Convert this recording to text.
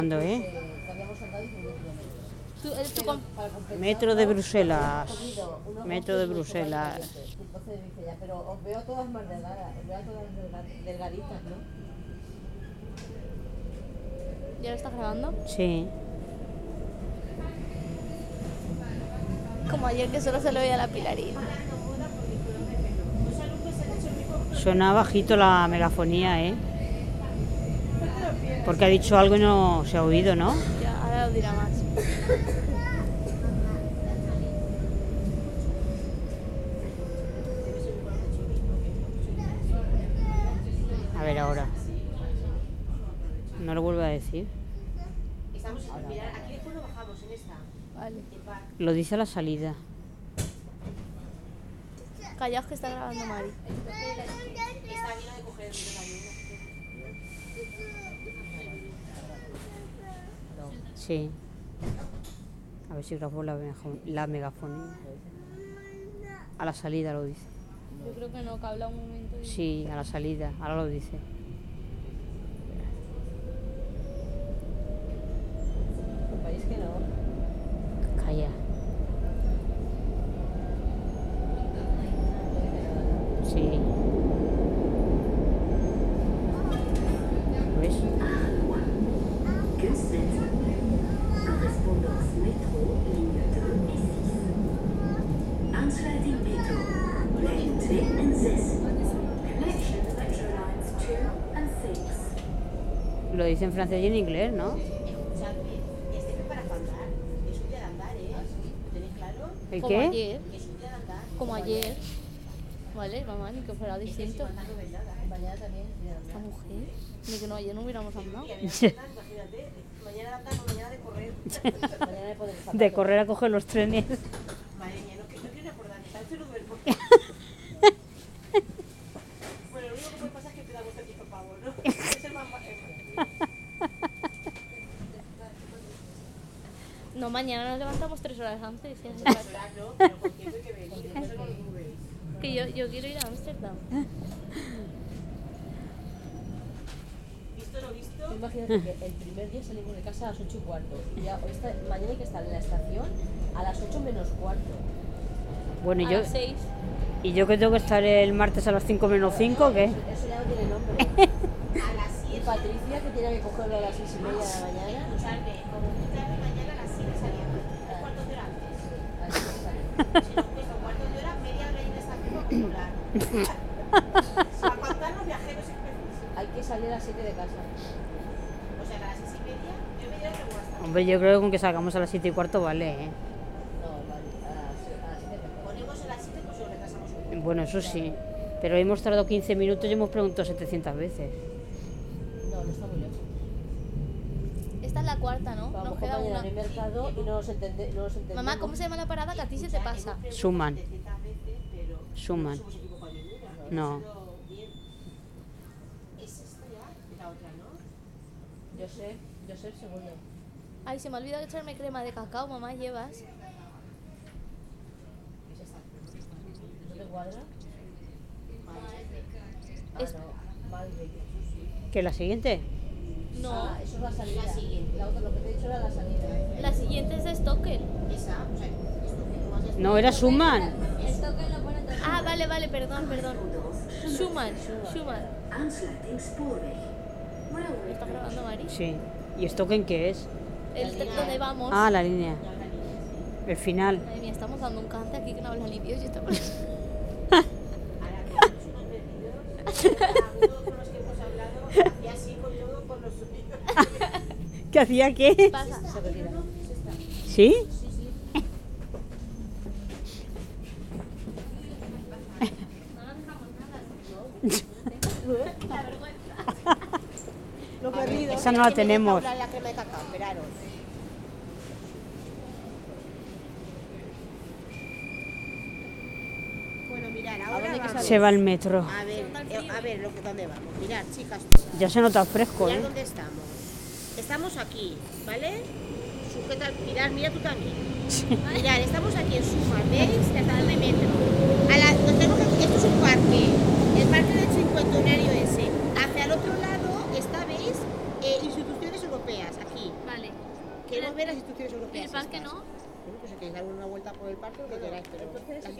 ¿Eh? Habíamos andado 19 kilómetros. Metro de Bruselas. Metro de Bruselas. Entonces dice ya, pero os veo todas más delgadas, os veo todas delgaditas, ¿no? ¿Ya lo estás grabando? Sí. Como ayer que solo se le veía la Pilarín. Suena bajito la megafonía, ¿eh? Porque ha dicho algo y no se ha oído, ¿no? Ya, ahora lo dirá más. A ver ahora. No lo vuelvo a decir. Estamos en mirar, aquí después lo bajamos en esta. Vale. Lo dice a la salida. Callaos que está grabando Mari. Está lleno de coger el Sí. A ver si grabo la megafonía. A la salida lo dice. Yo creo que no, que habla un momento y... Sí, a la salida. Ahora lo dice. país que no. Calla. Sí. ¿Ves? Correspondance métro, ligne 2 et 6. Aansluiting metro, lijn 2 en 6. Connection metro lines 2 and 6. Lo dice en francés y en inglés, ¿no? Escuchadme, este es para andar. Es un día de andar, ¿eh? ¿Lo tenéis claro? ¿El Como qué? ayer. Es un día de andar. Como ayer. Vale, mamá, ni que fuera distinto. Mañana también es día de Esta andar. mujer. Ni que no, ayer no hubiéramos andado. Imagínate, mañana de andar, mañana de correr. Mañana de poder estar. De correr a coger los trenes. Madre mía, no quiero acordarme, ¿sabes? Pero duermo. Bueno, lo único que puede pasar es que te damos el piso pavo, ¿no? Es el más... No, mañana nos levantamos 3 horas antes. Si hace Claro, falta. no, pero con tiempo hay que venir. No sé con Uber. Que yo quiero ir a Ámsterdam. Visto lo visto. Imagínate que el primer día salimos de casa a las 8:15 y ya mañana hay que estar en la estación a las 8 menos cuarto. Bueno, A las 6. ¿y yo que tengo que estar el martes a las 5 menos 5 o qué? Eso ya no tiene nombre. A las Y 7. Patricia, que tiene que cogerlo a las 6:30 de la mañana. Escuchadme, como escucharme mañana a las 7 salimos. 3 cuartos de hora antes. A las 7 salimos. Si nos cuesta un cuarto de hora, media hora en esta activo acumular. Para aguantarnos viajeros expresos. Hay que salir a las 7 de casa. O sea, a las 6:30, yo media hora que voy a estar. Hombre, yo creo que con que salgamos a las 7:15 vale, ¿eh? No, vale, a las 7 mejor. Ponemos a las 7, pues lo retrasamos un poco. Bueno, eso sí. Pero hemos tardado 15 minutos y hemos preguntado 700 veces. No, no está muy lejos. Esta es la cuarta, ¿no? A lo Nos mejor queda mañana una. en el mercado y no nos entendemos. Mamá, ¿cómo se llama la parada que a ti se te pasa? Suman. 700 veces, pero Suman. no nos hemos equivocado ninguna. No. Hemos ido bien. ¿Es esta ya? La otra, ¿no? Yo sé el segundo. Ay, se me ha olvidado echarme crema de cacao, mamá, ¿llevas? Es esta. ¿No te cuadra? Es- No, Malbec. ¿Que la siguiente? No, Ah, eso es la salida. La siguiente. La otra, lo que te he dicho era la salida. la siguiente es de Stoker. Esa, o sea, esto que más es. No, era Suman. Ah, vale, perdón. Schumann. Aansluiting spoorweg. ¿Me está grabando, Mari? Sí. ¿Y Stoken qué es? ¿Dónde vamos? Ah, la línea. El final. Madre mía, estamos dando un cante aquí que no habla ni Dios y estamos... Ahora que somos unos perdidos, algunos con los que hemos hablado, hacía así con todo, con los sonidos. ¿Qué hacía qué? Pasa. Se retira. ¿Sí? Lo perdido. Esa no la tenemos. La crema de cacao, esperaros. Bueno, mirad, ahora dónde hay que vamos. Se va el metro. A ver, ¿dónde vamos? Mirad, chicas. Ya se nota fresco, Mirad ¿eh? dónde estamos. Estamos aquí, ¿vale? Sujeta, mira tú también. Mirad, estamos aquí en Suman, ¿veis? La estación de metro. Esto es un parque, el parque del cincuentenario ese. Hacia el otro lado está, ¿veis? Instituciones europeas, aquí. Vale. Queremos ver las instituciones europeas. ¿Y el parque estas. no? Bueno, pues si queréis dar una vuelta por el parque, lo que queráis, pero Entonces, las